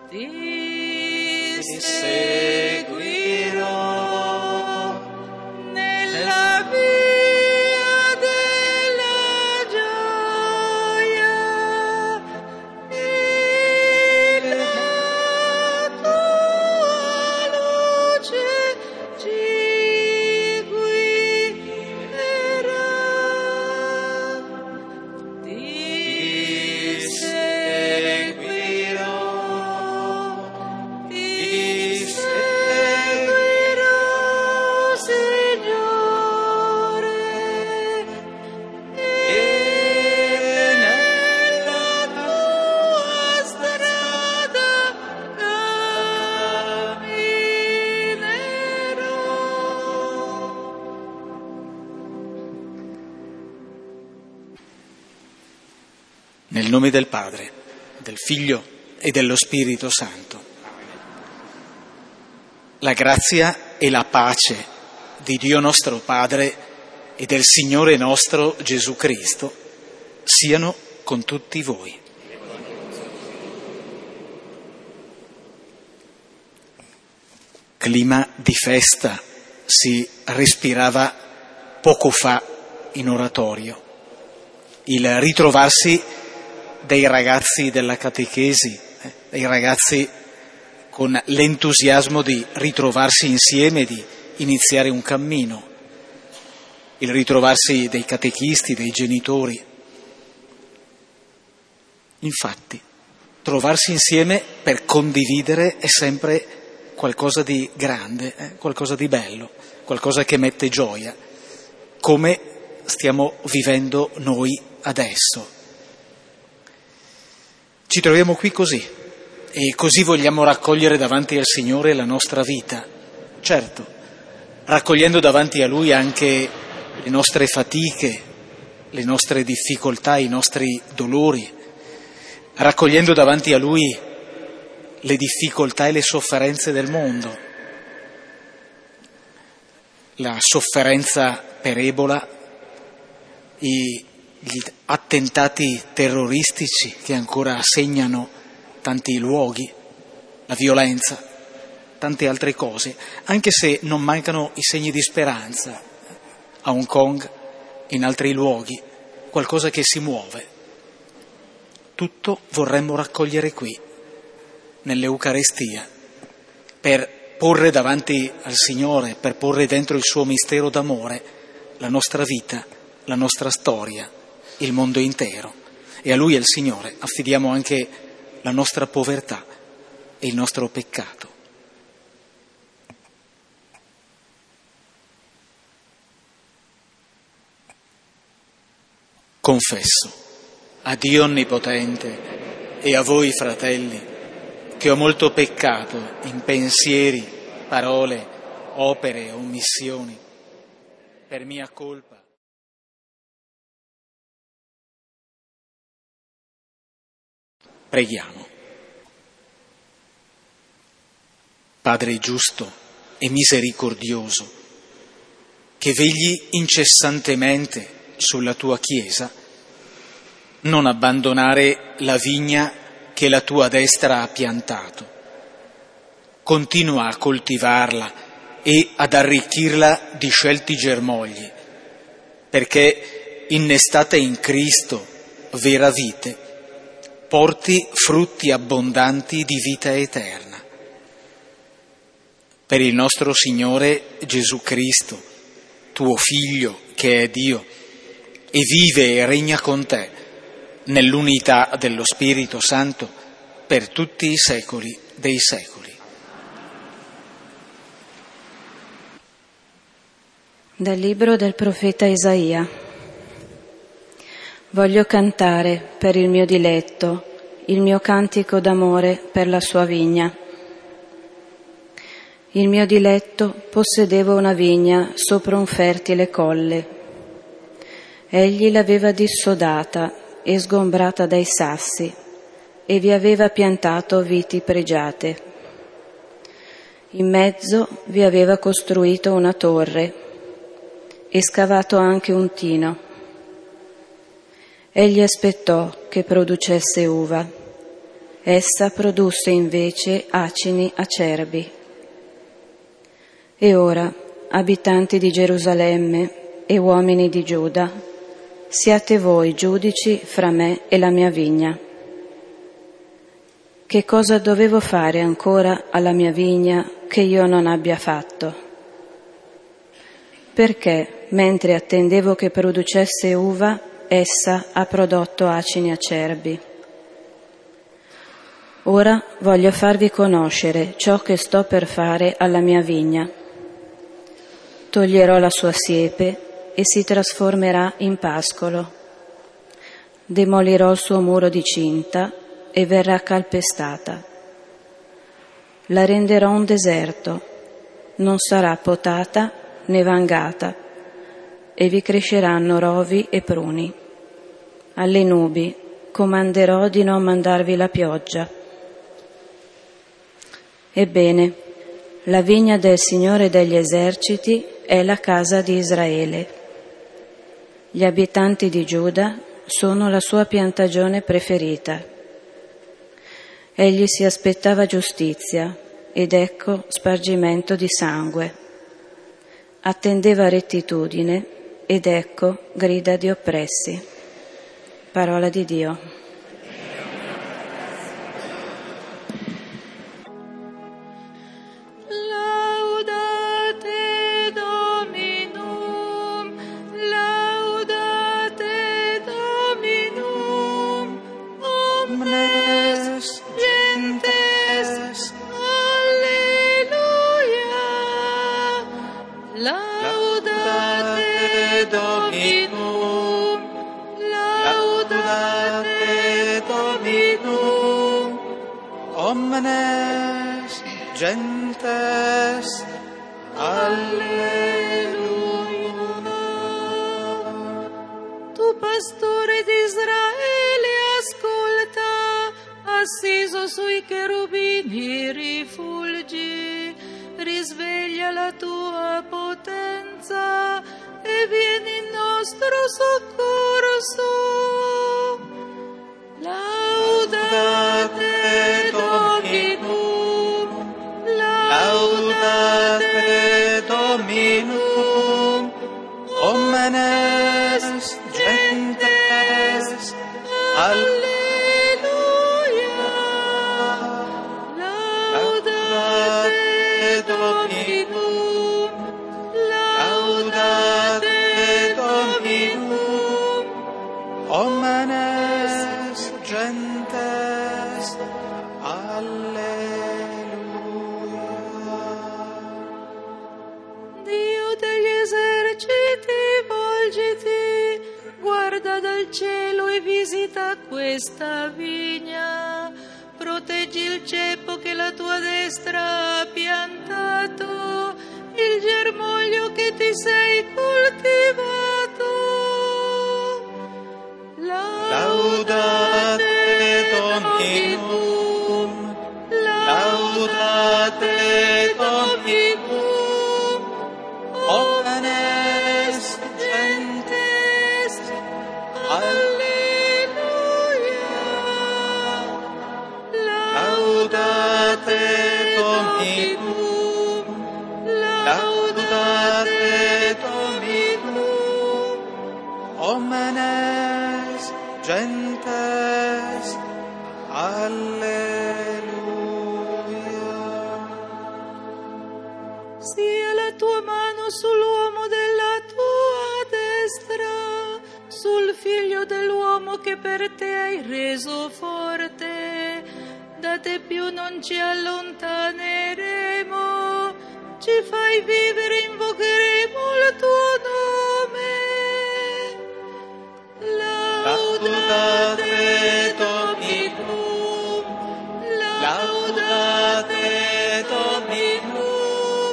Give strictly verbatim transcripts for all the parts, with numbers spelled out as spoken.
Ti seguirò nella via della gioia e la tua luce ci guiderà. Ti seguirò. Ti seguirò, Signore, e nella tua strada camminerò. Nel nome del Padre, del Figlio e dello Spirito Santo. La grazia e la pace di Dio nostro Padre e del Signore nostro Gesù Cristo siano con tutti voi. Clima di festa si respirava poco fa in oratorio. Il ritrovarsi dei ragazzi della catechesi, eh, dei ragazzi con l'entusiasmo di ritrovarsi insieme, di iniziare un cammino, il ritrovarsi dei catechisti, dei genitori. Infatti, trovarsi insieme per condividere è sempre qualcosa di grande, eh, qualcosa di bello, qualcosa che mette gioia, come stiamo vivendo noi adesso. Ci troviamo qui così. E così vogliamo raccogliere davanti al Signore la nostra vita, certo, raccogliendo davanti a Lui anche le nostre fatiche, le nostre difficoltà, i nostri dolori, raccogliendo davanti a Lui le difficoltà e le sofferenze del mondo, la sofferenza per Ebola, i, gli attentati terroristici che ancora segnano tanti luoghi, la violenza, tante altre cose, anche se non mancano i segni di speranza a Hong Kong, in altri luoghi, qualcosa che si muove. Tutto vorremmo raccogliere qui, nell'Eucaristia, per porre davanti al Signore, per porre dentro il suo mistero d'amore la nostra vita, la nostra storia, il mondo intero. E a Lui, al Signore, affidiamo anche la nostra povertà e il nostro peccato. Confesso a Dio Onnipotente e a voi, fratelli, che ho molto peccato in pensieri, parole, opere e omissioni, per mia colpa. Preghiamo. Padre giusto e misericordioso, che vegli incessantemente sulla tua Chiesa, non abbandonare la vigna che la tua destra ha piantato. Continua a coltivarla e ad arricchirla di scelti germogli, perché innestata in Cristo, vera vite, porti frutti abbondanti di vita eterna. Per il nostro Signore Gesù Cristo, tuo Figlio che è Dio e vive e regna con te nell'unità dello Spirito Santo per tutti i secoli dei secoli. Dal libro del profeta Isaia. Voglio cantare per il mio diletto, il mio cantico d'amore per la sua vigna. Il mio diletto possedeva una vigna sopra un fertile colle. Egli l'aveva dissodata e sgombrata dai sassi e vi aveva piantato viti pregiate. In mezzo vi aveva costruito una torre e scavato anche un tino. Egli aspettò che producesse uva essa produsse invece acini acerbi. E ora, abitanti di Gerusalemme e uomini di Giuda, siate voi giudici fra me e la mia vigna. Che cosa dovevo fare ancora alla mia vigna che io non abbia fatto? Perché, mentre attendevo che producesse uva, essa ha prodotto acini acerbi. Ora voglio farvi conoscere ciò che sto per fare alla mia vigna. Toglierò la sua siepe e si trasformerà in pascolo. Demolirò il suo muro di cinta e verrà calpestata. La renderò un deserto, non sarà potata né vangata, e vi cresceranno rovi e pruni. Alle nubi comanderò di non mandarvi la pioggia. Ebbene, la vigna del Signore degli eserciti è la casa di Israele. Gli abitanti di Giuda sono la sua piantagione preferita. Egli si aspettava giustizia ed ecco spargimento di sangue. Attendeva rettitudine ed ecco grida di oppressi. Parola di Dio. Omnes gentes, alleluia. Tu pastore d'Israele, ascolta, assiso sui cherubini rifulgi, risveglia la tua potenza e vieni in nostro soccorso. Laudate Dominum, laudate Dominum, omnes gentes, alleluia. Laudate Dominum, laudate Dominum, omnes gentes, alleluia. Dio degli eserciti, volgiti, guarda dal cielo e visita questa vigna. Proteggi il ceppo che la tua destra ha piantato, il germoglio che ti sei coltivato. Laudate Dominum, laudate Dominum, omnes gentes, alleluia. Laudate Dominum, laudate Dominum, omnes gentes, alleluia. Sia la tua mano sull'uomo della tua destra, sul figlio dell'uomo che per te hai reso forte. Da te più non ci allontaneremo, ci fai vivere, invocheremo il tuo nome. Laudate Dominum, laudate Dominum,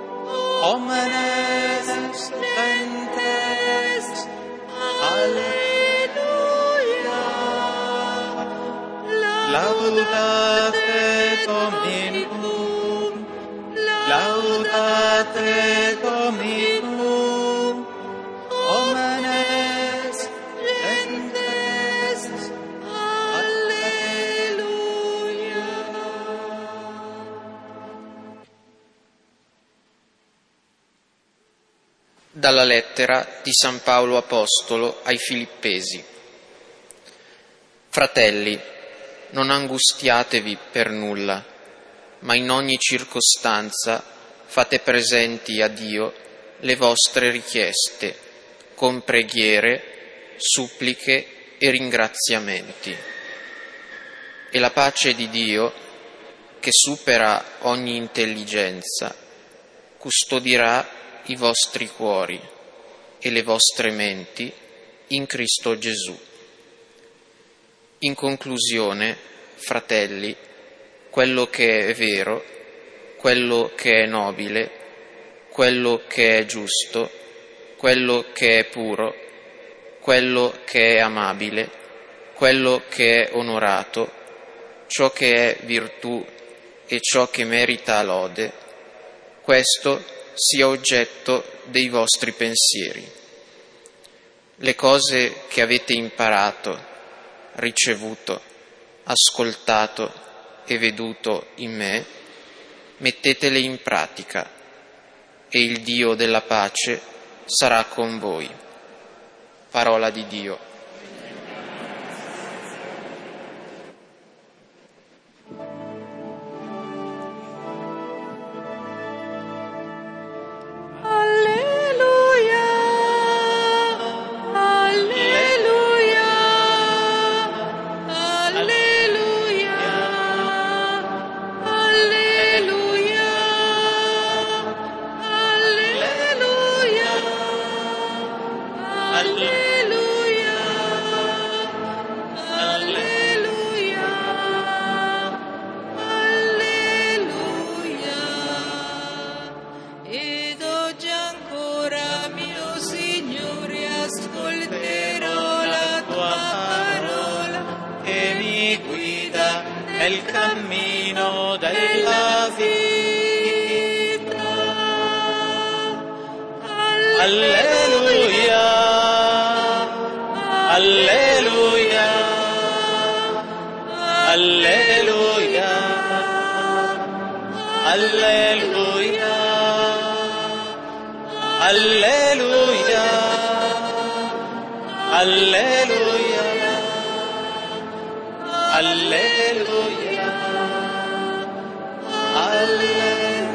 omnes gentes, alleluia. Laudate Dominum, laudate Dominum, omnes gentes, alleluia. Dalla lettera di San Paolo Apostolo ai Filippesi. Fratelli, non angustiatevi per nulla, ma in ogni circostanza fate presenti a Dio le vostre richieste, con preghiere, suppliche e ringraziamenti. E la pace di Dio, che supera ogni intelligenza, custodirà i vostri cuori e le vostre menti in Cristo Gesù. In conclusione, fratelli, quello che è vero, quello che è nobile, quello che è giusto, quello che è puro, quello che è amabile, quello che è onorato, ciò che è virtù e ciò che merita lode, questo sia oggetto dei vostri pensieri. Le cose che avete imparato, ricevuto, ascoltato e veduto in me, mettetele in pratica e il Dio della pace sarà con voi. Parola di Dio. Nel cammino della vita. Alleluia, alleluia, alleluia, alleluia, alleluia, alleluia. Alleluia, alleluia.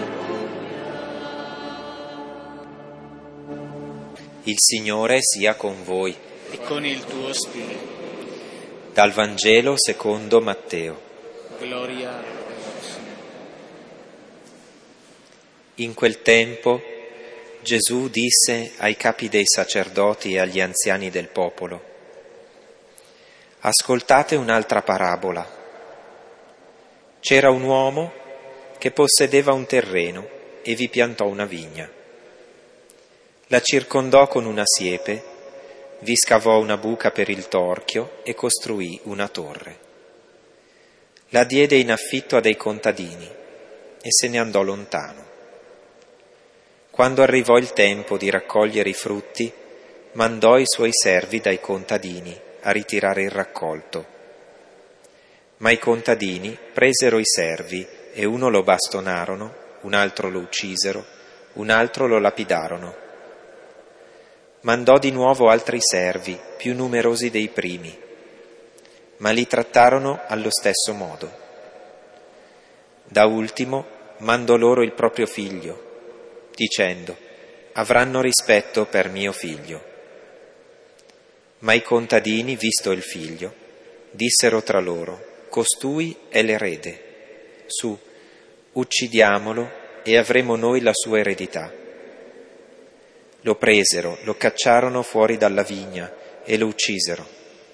Il Signore sia con voi. E con il tuo spirito. Dal Vangelo secondo Matteo. Gloria a te, Signore. In quel tempo Gesù disse ai capi dei sacerdoti e agli anziani del popolo: ascoltate un'altra parabola. C'era un uomo che possedeva un terreno e vi piantò una vigna. La circondò con una siepe, vi scavò una buca per il torchio e costruì una torre. La diede in affitto a dei contadini e se ne andò lontano. Quando arrivò il tempo di raccogliere i frutti, mandò i suoi servi dai contadini a ritirare il raccolto. Ma i contadini presero i servi e uno lo bastonarono, un altro lo uccisero, un altro lo lapidarono. Mandò di nuovo altri servi, più numerosi dei primi, ma li trattarono allo stesso modo. Da ultimo mandò loro il proprio figlio, dicendo: avranno rispetto per mio figlio. Ma i contadini, visto il figlio, dissero tra loro: costui è l'erede, su, uccidiamolo e avremo noi la sua eredità. Lo presero, lo cacciarono fuori dalla vigna e lo uccisero.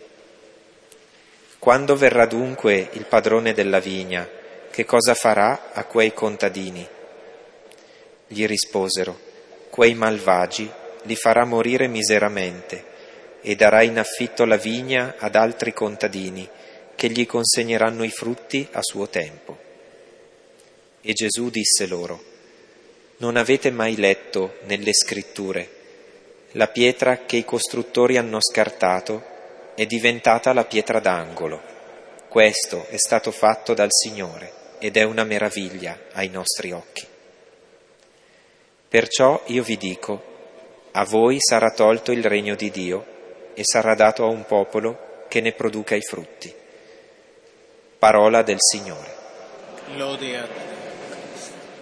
Quando verrà dunque il padrone della vigna, che cosa farà a quei contadini? Gli risposero: quei malvagi li farà morire miseramente e darà in affitto la vigna ad altri contadini che gli consegneranno i frutti a suo tempo. E Gesù disse loro: non avete mai letto nelle scritture: la pietra che i costruttori hanno scartato è diventata la pietra d'angolo. Questo è stato fatto dal Signore ed è una meraviglia ai nostri occhi. Perciò io vi dico: A voi sarà tolto il regno di Dio e sarà dato a un popolo che ne produca i frutti. Parola del Signore. Lode a te.